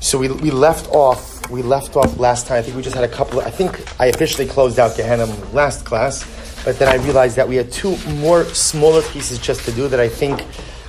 So we left off last time. I think we just had I think I officially closed out Gehenna last class, but then I realized that we had two more smaller pieces just to do that I think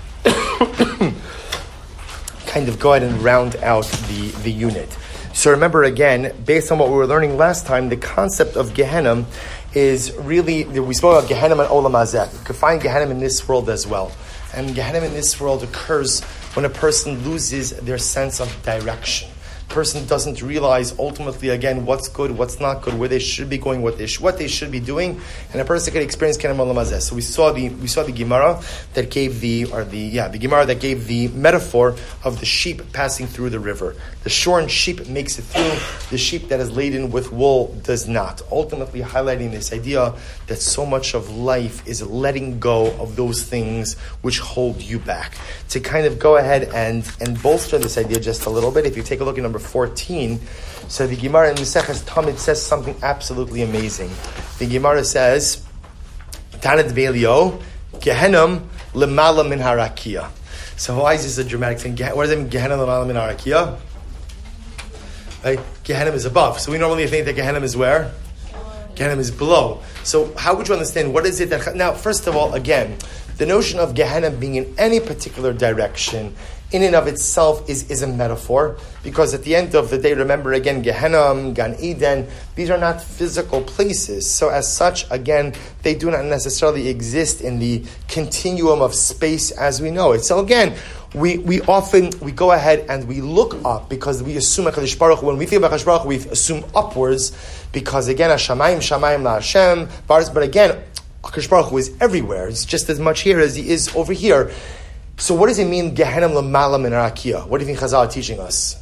kind of go ahead and round out the unit. So remember again, based on what we were learning last time, the concept of Gehenna is really, we spoke about Gehenna and Olam Hazeh. You can find Gehenna in this world as well. And Gehenna in this world occurs when a person loses their sense of direction. Person doesn't realize ultimately again what's good, what's not good, where they should be going, what they should be doing, and a person can experience Gehenna Olam Hazeh. So we saw the Gemara that gave the Gemara that gave the metaphor of the sheep passing through the river. The shorn sheep makes it through. The sheep that is laden with wool does not. Ultimately highlighting this idea that so much of life is letting go of those things which hold you back. To kind of go ahead and bolster this idea just a little bit, if you take a look at number 14, so the Gemara in Maseches Tamid says something absolutely amazing. The Gemara says, Tanat Beilio, Gehenom lemala min harakia. So why is this a dramatic thing? What does it mean, Gehenom lemala min harakia? Right? Gehenom is above. So we normally think that Gehenom is where? Gehenom is below. So how would you understand, what is it that... Now, first of all, again, the notion of Gehenna being in any particular direction in and of itself is a metaphor, because at the end of the day, remember again, Gehenna, Gan Eden, these are not physical places. So as such, again, they do not necessarily exist in the continuum of space as we know it. So again, we often go ahead and we look up because we assume HaKadosh Baruch Hu, when we think about HaKadosh Baruch Hu, we assume upwards because again, Shamayim La Hashem, but again, HaKadosh Baruch Hu is everywhere. It's just as much here as he is over here. So what does it mean, Gehenna lemala min harakia? What do you think Chazal are teaching us?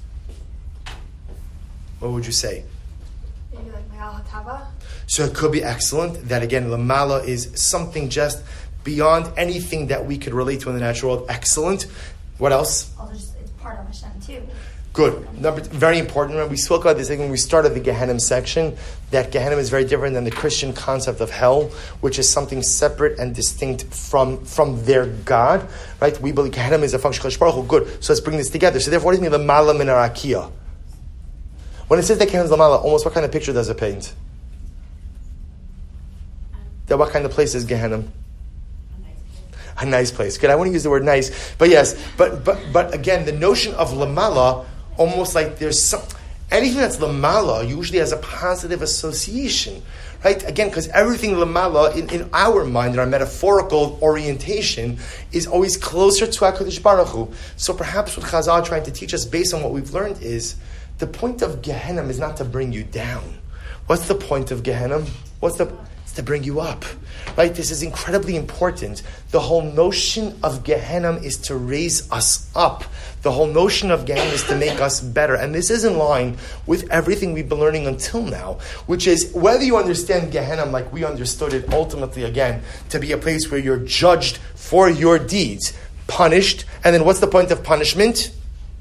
What would you say? Maybe like Ma'al HaTava? So it could be excellent that again, lemala is something just beyond anything that we could relate to in the natural world. Excellent. What else? Also, it's part of Hashem too. Good. Very important. We spoke about this when we started the Gehenna section, that Gehenna is very different than the Christian concept of hell, which is something separate and distinct from their God. Right? We believe Gehenna is a function of HaKadosh Baruch Hu. Good. So let's bring this together. So therefore, what does it mean, lemala min harakia? When it says that Gehenna is lemala, almost what kind of picture does it paint? That what kind of place is Gehenna? A nice place. Good. I want to use the word nice, but yes. But again, the notion of lamala, almost like there's some anything that's lamala usually has a positive association, right? Again, because everything lamala in our mind, in our metaphorical orientation, is always closer to HaKadosh Baruch Hu. So perhaps what Chazal are trying to teach us, based on what we've learned, is the point of Gehenna is not to bring you down. What's the point of Gehenna? It's to bring you up. Right? This is incredibly important. The whole notion of Gehenna is to raise us up. The whole notion of Gehenna is to make us better. And this is in line with everything we've been learning until now, which is whether you understand Gehenna like we understood it ultimately, again, to be a place where you're judged for your deeds, punished, and then what's the point of punishment?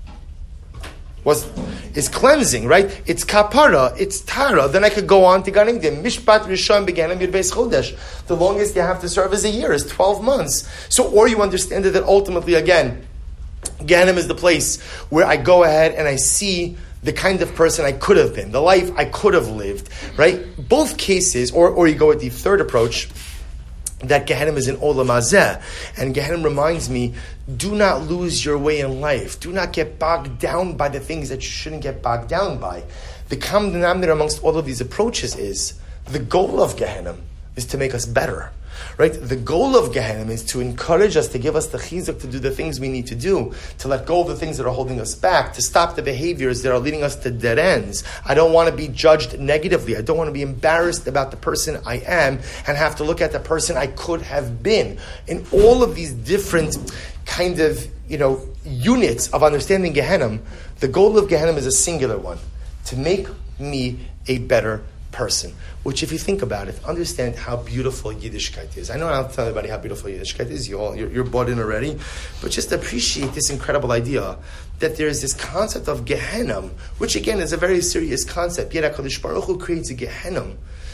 It's cleansing, right? It's kapara, it's tara. Then I could go on to Gan Eden. Mishpat Rishon began in Yud Chodesh. The longest you have to serve is a year, is 12 months. So, or you understand that ultimately, again, Gehenna is the place where I go ahead and I see the kind of person I could have been, the life I could have lived, right? Both cases, or you go with the third approach, that Gehenna is in Olam Hazeh. And Gehenna reminds me, do not lose your way in life. Do not get bogged down by the things that you shouldn't get bogged down by. The common denominator amongst all of these approaches is, the goal of Gehenna is to make us better. Right? The goal of Gehenna is to encourage us, to give us the chizuk to do the things we need to do, to let go of the things that are holding us back, to stop the behaviors that are leading us to dead ends. I don't want to be judged negatively. I don't want to be embarrassed about the person I am and have to look at the person I could have been. In all of these different kind of, units of understanding Gehenna, the goal of Gehenna is a singular one, to make me a better person. Which, if you think about it, understand how beautiful Yiddishkeit is. I know I don't tell everybody how beautiful Yiddishkeit is. You're bought in already. But just appreciate this incredible idea that there is this concept of Gehenna, which again is a very serious concept. Yet HaKadosh Baruch Hu creates a Gehenna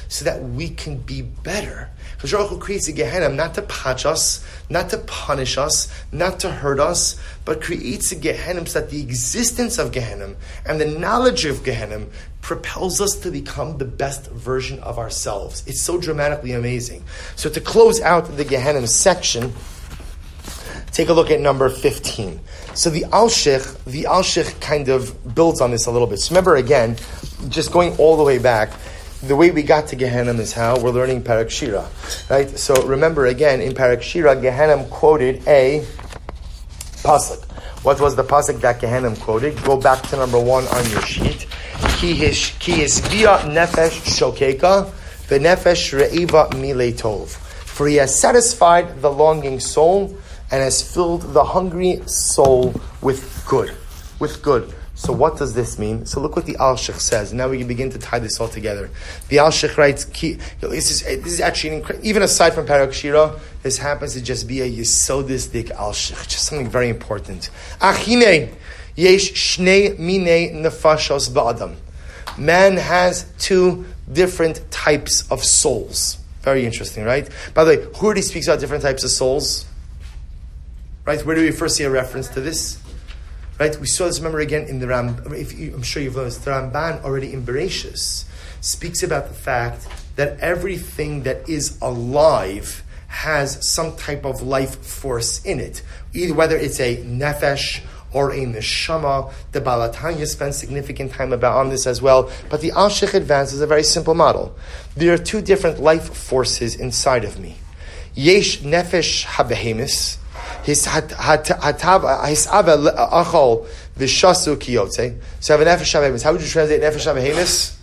so that we can be better. Because Baruch Hu creates a Gehenna not to patch us, not to punish us, not to hurt us, but creates a Gehenna so that the existence of Gehenna and the knowledge of Gehenna propels us to become the best version of ourselves. It's so dramatically amazing. So to close out the Gehenna section, take a look at number 15. So the Alshich kind of builds on this a little bit. So remember again, just going all the way back, the way we got to Gehenna is how we're learning Parak Shira, right? So remember again, in Parak Shira, Gehenna quoted a pasuk. What was the pasuk that Gehenna quoted? Go back to number 1 on your sheet. Ki hisvia nefesh shokeka, v'nefesh reiva milei tov. For he has satisfied the longing soul and has filled the hungry soul with good. With good. So what does this mean? So look what the Alshich says. Now we can begin to tie this all together. The Alshich writes, this is actually, even aside from Parak Shira, this happens to just be a Yesodistic Alshich, just something very important. Achine, yesh shnei minei nefashos ba'adam. Man has 2 different types of souls. Very interesting, right? By the way, who already speaks about different types of souls? Right, where do we first see a reference to this? Right, we saw this, remember again, in the I'm sure you've learned this, the Ramban already in Bereshis speaks about the fact that everything that is alive has some type of life force in it. Either whether it's a nefesh or a neshama. The Baal HaTanya spends significant time on this as well. But the Alshich advances a very simple model. There are 2 different life forces inside of me. Yesh nefesh habehemis, his hatav achol v'shasu kiyotze. So I have a nefesh habehemis. How would you translate nefesh habehemis?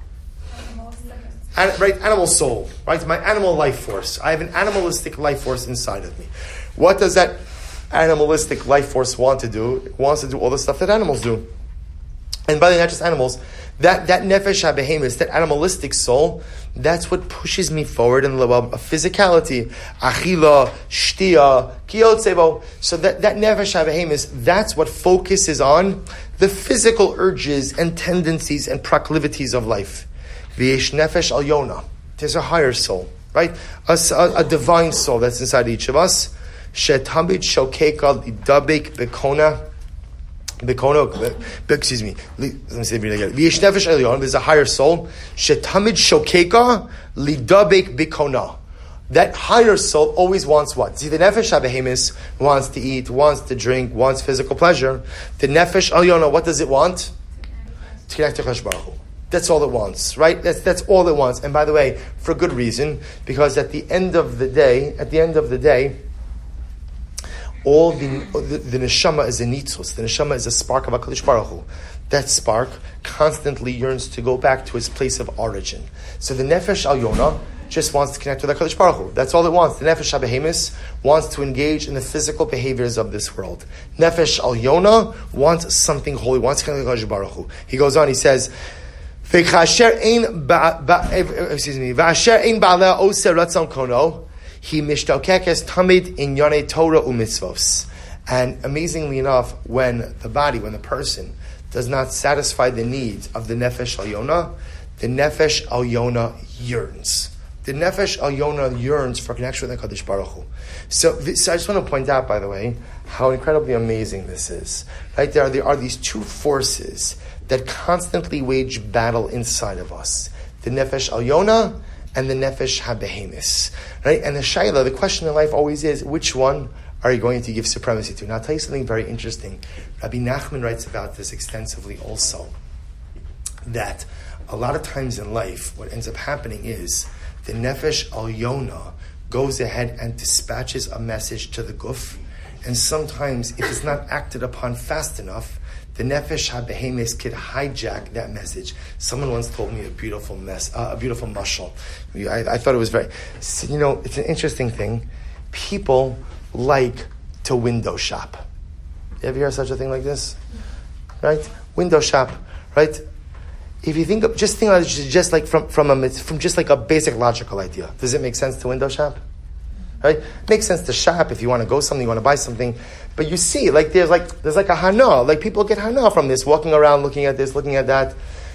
Right, animal soul. Right, my animal life force. I have an animalistic life force inside of me. What does that animalistic life force want to do? It wants to do all the stuff that animals do. And by the way, not just animals, that nefesh habehemis, that animalistic soul, that's what pushes me forward in the level of physicality. Achila, shtia, kiyotzevo. So that nefesh habehemis, that's what focuses on the physical urges and tendencies and proclivities of life. V'yesh nefesh alyona. There's a higher soul, right? A divine soul that's inside each of us. Shetamid shokeka lidabek bekona. Excuse me. Let me say it again. V'yesh nefesh elyon. There's a higher soul. Shetamid shokeka lidabek bekona. That higher soul always wants what? See, the nefesh habehemis wants to eat, wants to drink, wants physical pleasure. The nefesh elyon, what does it want? To connect to Chosh Baruch Hu. That's all it wants, right? That's all it wants. And by the way, for good reason, because at the end of the day, all the neshama is a nitzos. The neshama is a spark of HaKadosh Baruch Hu. That spark constantly yearns to go back to its place of origin. So the nefesh alyona just wants to connect with HaKadosh Baruch Hu. That's all it wants. The nefesh habehemis wants to engage in the physical behaviors of this world. Nefesh alyona wants something holy, wants to connect with HaKadosh Baruch Hu. He goes on, he says, V'asher ein ba'aleh oseh ratzon kono, he mishtokekes tamid in yonei Torah u'mitzvos. And amazingly enough, when the person does not satisfy the needs of the nefesh alyona, the nefesh alyona yearns. The nefesh alyona yearns for connection with HaKadosh Baruch Hu. So I just want to point out, by the way, how incredibly amazing this is. Right, there are these 2 forces that constantly wage battle inside of us. The nefesh alyona and the nefesh habehemis. Right? And the question in life always is, which one are you going to give supremacy to? Now I'll tell you something very interesting. Rabbi Nachman writes about this extensively also. That a lot of times in life, what ends up happening is the nefesh alyona goes ahead and dispatches a message to the guf, and sometimes if it's not acted upon fast enough, the nefesh habehemis could hijack that message. Someone once told me a beautiful mashal. I thought it was very, it's an interesting thing. People like to window shop. You ever hear such a thing like this? Right? Window shop, right? If you think of, just like from just like a basic logical idea. Does it make sense to window shop? Right? It makes sense to shop if you want to go something, you want to buy something. But you see, there's a hana. Like people get hana from this, walking around, looking at this, looking at that.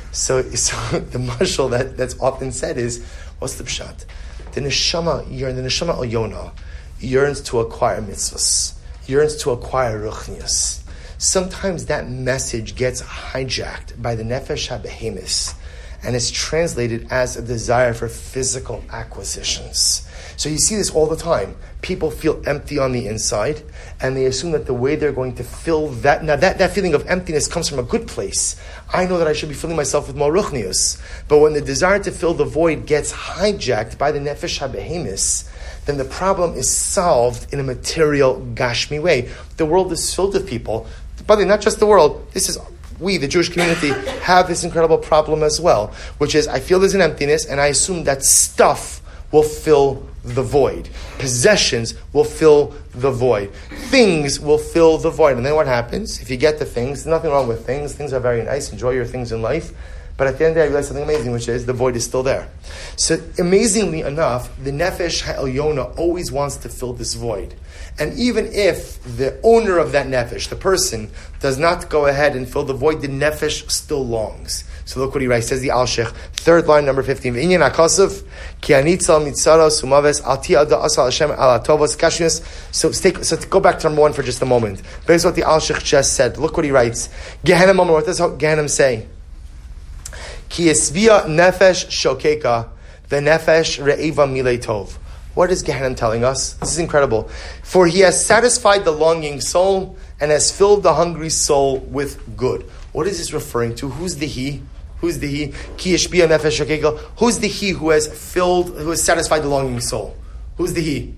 So the mashal that's often said is, what's the pshat? The neshama Alyona yearns to acquire mitzvahs, yearns to acquire ruchnius. Sometimes that message gets hijacked by the nefesh habehemis, and it's translated as a desire for physical acquisitions. So you see this all the time. People feel empty on the inside, and they assume that the way they're going to fill that... Now, that feeling of emptiness comes from a good place. I know that I should be filling myself with more ruchnius. But when the desire to fill the void gets hijacked by the nefesh habehemis, then the problem is solved in a material, gashmi way. The world is filled with people. By the way, not just the world. We, the Jewish community, have this incredible problem as well, which is I feel there's an emptiness, and I assume that stuff will fill the void. Possessions will fill the void. Things will fill the void. And then what happens? If you get the things, there's nothing wrong with things. Things are very nice. Enjoy your things in life. But at the end of the day, I realize something amazing, which is the void is still there. So amazingly enough, the Nefesh HaElyona always wants to fill this void. And even if the owner of that Nefesh, the person, does not go ahead and fill the void, the Nefesh still longs. So look what he writes. Says the Al-Sheikh, third line, number 15. V'inyan HaKosov, ki anitzal mitzara sumaves al ti ada asal Hashem al atovos kashrus. So go back to number 1 for just a moment. Here's what the Al-Sheikh just said. Look what he writes. Gehenna Mamar, what does Gehenna say? Ki esvia nefesh shokeka, v'nefesh re'eva milei tov. What is Gehenna telling us? This is incredible. For he has satisfied the longing soul and has filled the hungry soul with good. What is this referring to? Who's the he? Who's the he? Ki yeshbia nefesh shokeka. Who's the he who has satisfied the longing soul? Who's the he?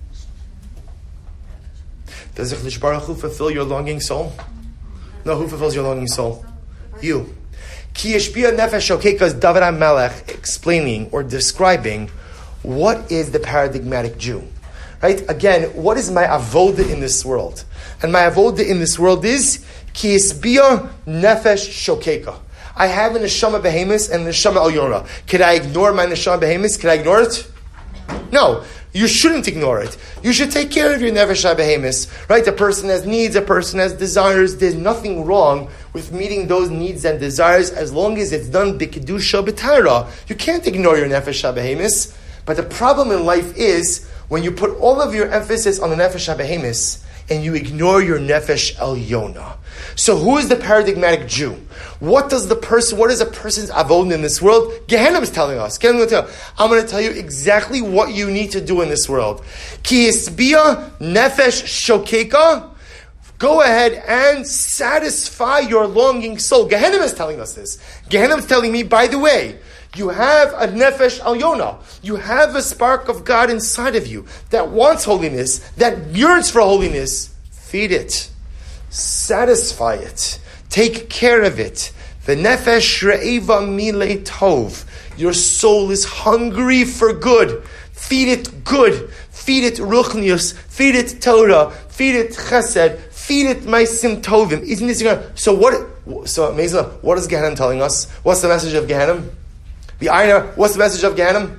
Does HaKadosh Baruch Hu fulfill your longing soul? No, who fulfills your longing soul? You. Ki yeshbia nefesh shokeka is David HaMelech explaining or describing what is the paradigmatic Jew. Right? Again, what is my avoda in this world? And my avoda in this world is Ki yisbia nefesh shokeka. I have an neshama behemis and an neshama alyona. Can I ignore my neshama behemis? Can I ignore it? No. You shouldn't ignore it. You should take care of your nefesh behemis. Right? A person has needs, a person has desires. There's nothing wrong with meeting those needs and desires as long as it's done b'kedusha b'tara. You can't ignore your nefesh behemis. But the problem in life is when you put all of your emphasis on the nefesh behemis and you ignore your nefesh elyona. So who is the paradigmatic Jew? What is a person's avon in this world? Gehenna is telling us. I'm going to tell you exactly what you need to do in this world. Ki yisbia nefesh shokeka. Go ahead and satisfy your longing soul. Gehenna is telling us this. Gehenna is telling me, by the way, you have a nefesh alyona. You have a spark of God inside of you that wants holiness, that yearns for holiness. Feed it. Satisfy it. Take care of it. The nefesh re'eva milei tov. Your soul is hungry for good. Feed it good. Feed it ruchnius. Feed it Torah. Feed it chesed. Feed it meisim tovim. Isn't this so amazing? What is Gehenna telling us? What's the message of Gehenna? What's the message of Gehenna?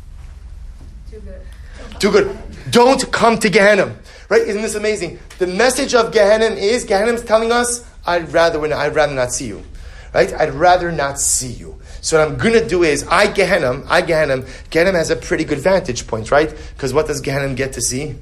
Too good. Don't come to Gehenna. Right? Isn't this amazing? The message of Gehenna is telling us, I'd rather not see you. Right? I'd rather not see you. So what I'm going to do is, Gehenna has a pretty good vantage point, right? Because what does Gehenna get to see?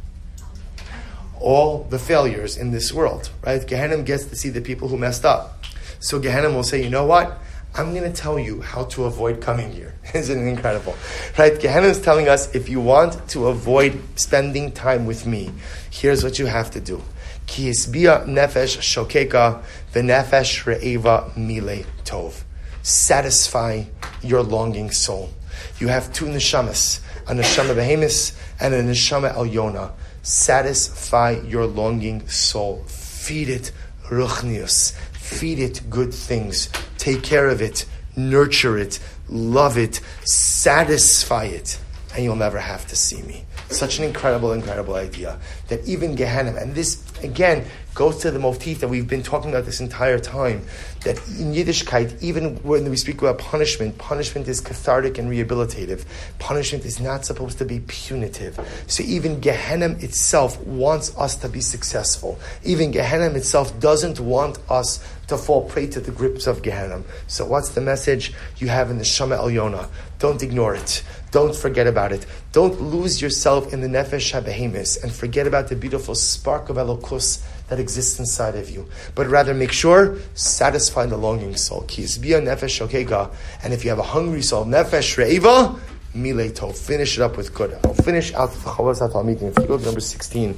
All the failures in this world, right? Gehenna gets to see the people who messed up. So Gehenna will say, you know what? I'm going to tell you how to avoid coming here. Isn't it incredible? Right? Gehenna is telling us, if you want to avoid spending time with me, here's what you have to do. Ki yisbia nefesh shokeka v'nefesh re'eva milei tov. Satisfy your longing soul. You have two neshamas, a neshama behemis and a neshama elyona. Satisfy your longing soul. Feed it ruchnius. Feed it good things. Take care of it. Nurture it. Love it. Satisfy it. And you'll never have to see me. Such an incredible, incredible idea. That even Gehenna, and this, again, goes to the motif that we've been talking about this entire time, that in Yiddishkeit, even when we speak about punishment, punishment is cathartic and rehabilitative. Punishment is not supposed to be punitive. So even Gehenna itself wants us to be successful. Even Gehenna itself doesn't want us to fall prey to the grips of Gehenna. So what's the message you have in the Shema Elyona? Don't ignore it. Don't forget about it. Don't lose yourself in the Nefesh HaBehemis and forget about the beautiful spark of Elokus that exists inside of you. But rather make sure, satisfy the longing soul. Ki yisbia nefesh shokega. And if you have a hungry soul, nefesh reiva, mileto. Finish it up with good. I'll finish out the Chavos HaTalmidim. If you go to number 16,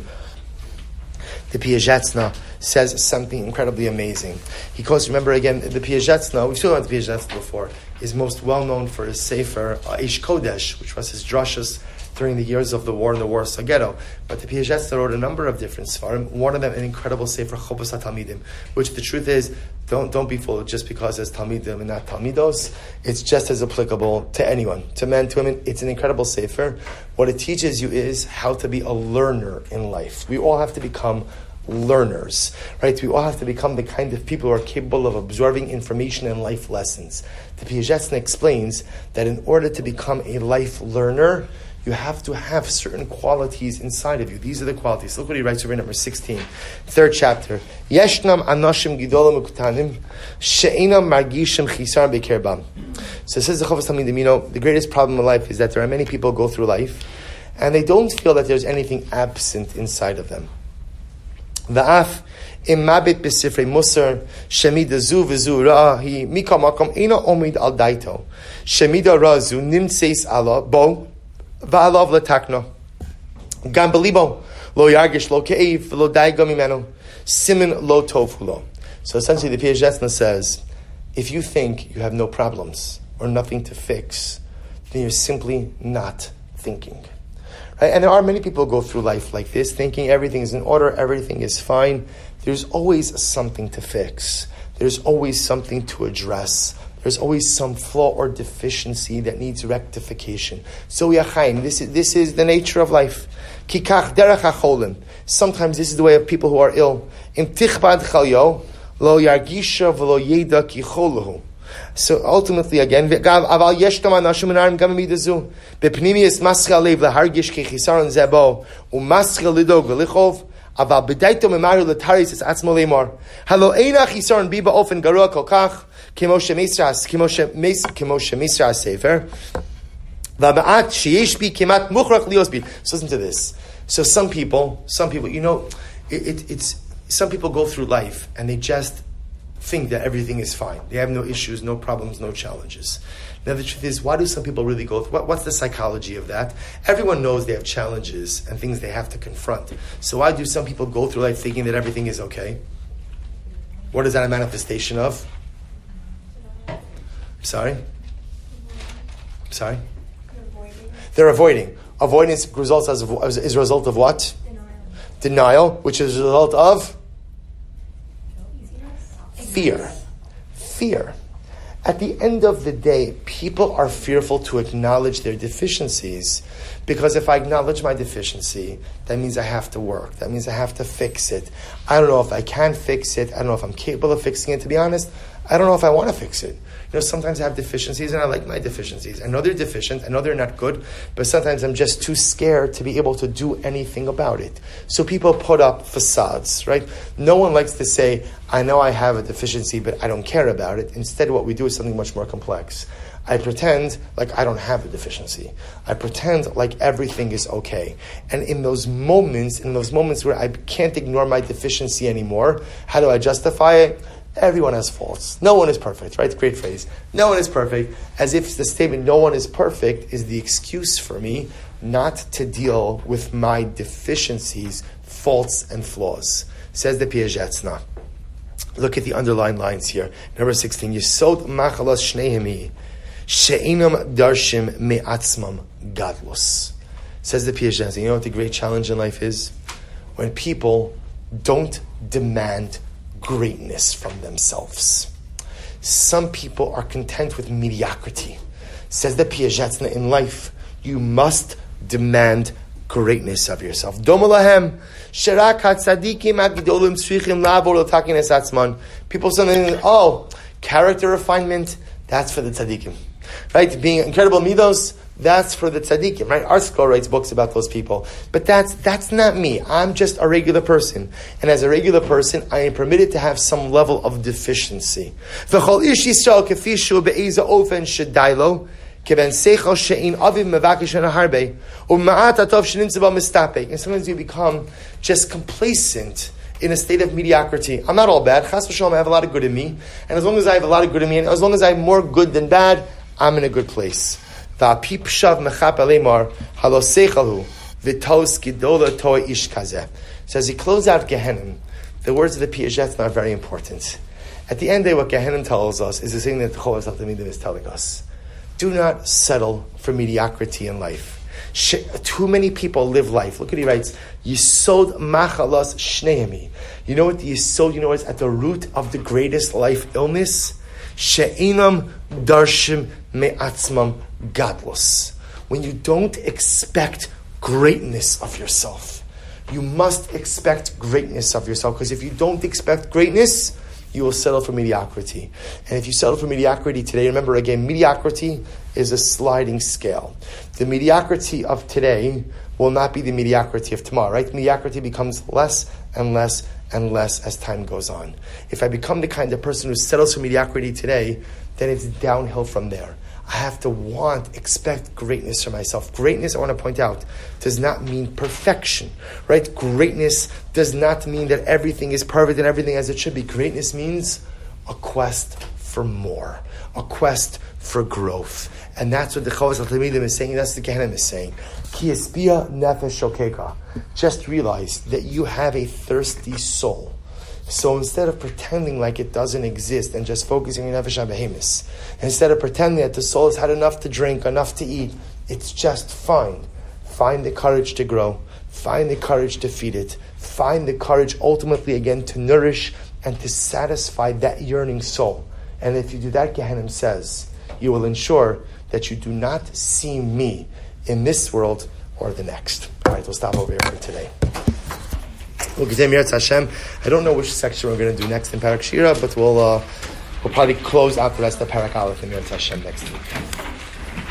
the Piazetzna says something incredibly amazing. He calls, remember again, the Piazetzna, we've spoken about the Piazetzna before, is most well known for his Sefer Eish Kodesh, which was his drashas during the years of the war in the Warsaw Ghetto. But the Piazetzna wrote a number of different Sfarim, one of them an incredible Sefer Chovos HaTalmidim, which the truth is, don't be fooled just because it's Talmidim and not Talmidos. It's just as applicable to anyone, to men, to women. It's an incredible Sefer. What it teaches you is how to be a learner in life. We all have to become learners, right? We all have to become the kind of people who are capable of absorbing information and life lessons. The Piazetzna explains that in order to become a life learner, you have to have certain qualities inside of you. These are the qualities. Look what he writes over in number 16, third chapter. Yeshnam anashim gidolim uktanim she'inam margishim chisar bekerbam. So it says the Chovos HaTalmidim, the greatest problem in life is that there are many people who go through life and they don't feel that there's anything absent inside of them. Va'af imabit besifrei musar shemida zu v'zu rahi mikam makom ina omid al daito shemida razu nimtseis ala bo va'alav letakno gam belibo lo yargish lo keiv lo daiga mimenu simin lo tofulo. So essentially the Piazetzna says, if you think you have no problems or nothing to fix, then you're simply not thinking. Right? And there are many people who go through life like this, thinking everything is in order, everything is fine. There's always something to fix. There's always something to address. There's always some flaw or deficiency that needs rectification. So yachaim, this is the nature of life. Kikach derech hacholim. Sometimes this is the way of people who are ill. Im tichbad chalyo lo yargisha v'lo yeda ki choluhu. So ultimately, again, aval yeshtam anashim inarim gam midazu bepnimius maschal lev lehargish kechisaron zebo umaschal lidog v'lichov aval b'daito memaru letaris es atzmo leimor halo eina chisaron biba ofen garua kolkach kimo shemisras sefer v'maat sheyesh bi kemat muchrach lios bi. So listen to this. So some people, it's some people go through life and they just think that everything is fine. They have no issues, no problems, no challenges. Now the truth is, why do some people really go through? What's the psychology of that? Everyone knows they have challenges and things they have to confront. So why do some people go through life thinking that everything is okay? What is that a manifestation of? Sorry? They're avoiding. Avoidance results is a result of what? Denial, which is a result of Fear. At the end of the day, people are fearful to acknowledge their deficiencies, because if I acknowledge my deficiency, that means I have to work. That means I have to fix it. I don't know if I can fix it. I don't know if I'm capable of fixing it. To be honest, I don't know if I want to fix it. Sometimes I have deficiencies and I like my deficiencies. I know they're deficient. I know they're not good. But sometimes I'm just too scared to be able to do anything about it. So people put up facades, right? No one likes to say, I know I have a deficiency, but I don't care about it. Instead, what we do is something much more complex. I pretend like I don't have a deficiency. I pretend like everything is okay. And in those moments where I can't ignore my deficiency anymore, how do I justify it? Everyone has faults. No one is perfect, right? Great phrase. No one is perfect. As if the statement, no one is perfect, is the excuse for me not to deal with my deficiencies, faults, and flaws. Says the Piazetzna. Look at the underlined lines here. Number 16. Yesod machalas shnehemi she'inam darshim me'atzmam gadlus. Says the Piazetzna. You know what the great challenge in life is? When people don't demand greatness from themselves. Some people are content with mediocrity. Says the Piazetzna, in life, you must demand greatness of yourself. Domalahem, Sharak HaTzadikim HaGidolim Tzrichim La'avod L'takin Es Atzman. People saying, character refinement, that's for the tzaddikim. Right? Being incredible midos, that's for the tzaddikim, right? Our scholar writes books about those people. But that's not me. I'm just a regular person. And as a regular person, I am permitted to have some level of deficiency. V'chol ish Yisrael kefi shu be'eza ofen shedailo, keben seichel she'in aviv mevakish harbe, u'ma'at atov she'nimtze ba mistapek. And sometimes you become just complacent in a state of mediocrity. I'm not all bad. Chas v'shalom, I have a lot of good in me. And as long as I have a lot of good in me, and as long as I have more good than bad, I'm in a good place. So as he closes out Gehenim, the words of the Piaget are very important. At the end of the day, what Gehenim tells us is the thing that the Chovas HaTalmidim is telling us. Do not settle for mediocrity in life. Too many people live life. Look what he writes. Yisod machalas shnehemi. You know what the Yisod, you know what's at the root of the greatest life illness? She'inam darshim me'atzmam gadlus. When you don't expect greatness of yourself. You must expect greatness of yourself, because if you don't expect greatness, you will settle for mediocrity. And if you settle for mediocrity today, remember again, mediocrity is a sliding scale. The mediocrity of today will not be the mediocrity of tomorrow, right? Mediocrity becomes less and less and less as time goes on. If I become the kind of person who settles for mediocrity today, then it's downhill from there. I have to expect greatness for myself. Greatness, I want to point out, does not mean perfection, right? Greatness does not mean that everything is perfect and everything as it should be. Greatness means a quest for more, a quest for growth. And that's what the Chovas HaTalmidim is saying, and that's what the Gehenim is saying. Ki espia nefesh shokeka. Just realize that you have a thirsty soul. So instead of pretending like it doesn't exist and just focusing on nefesh behemis, instead of pretending that the soul has had enough to drink, enough to eat, it's just fine. Find the courage to grow. Find the courage to feed it. Find the courage ultimately again to nourish and to satisfy that yearning soul. And if you do that, Gehenim says, you will ensure that you do not see me in this world or the next. All right, we'll stop over here for today. We'll continue Yirtzeh Hashem. I don't know which section we're going to do next in Parak Shira, but we'll probably close out the rest of Parak Aleph in Yirtzeh Hashem next week.